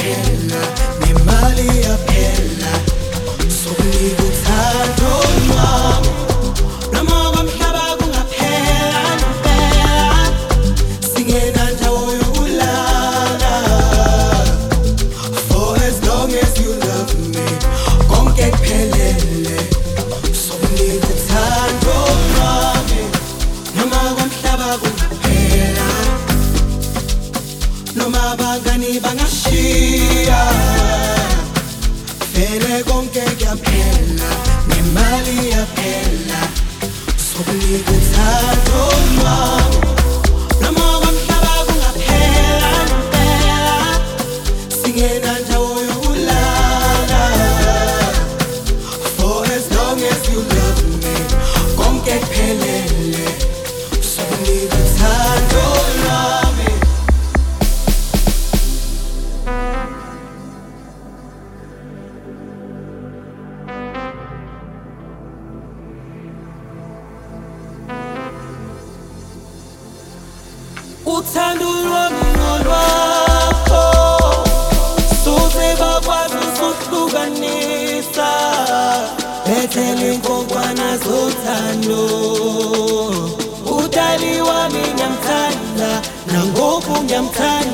yaphela nemali yaphela sokunika uthando lwami noma komhlaba kungaphela ngempela singena ndawo yokulala for as long as you love me konke kuphelele sokunika uthando lwami noma komhlaba kungaphela noma abangani bangashiya vele konke kuyaphela nemali yaphela sokunika uthando lwami noma komhlaba kungaphela ngempela singena ndawo yokulala for as long as you love me konke kuphelele sokunika uthando lwami. Uthando lwami nolwakho soze bakwazi ukuhlukanisa bethele inkonkwana zothando udali wami ngiyamthanda nangoku ngiyamthanda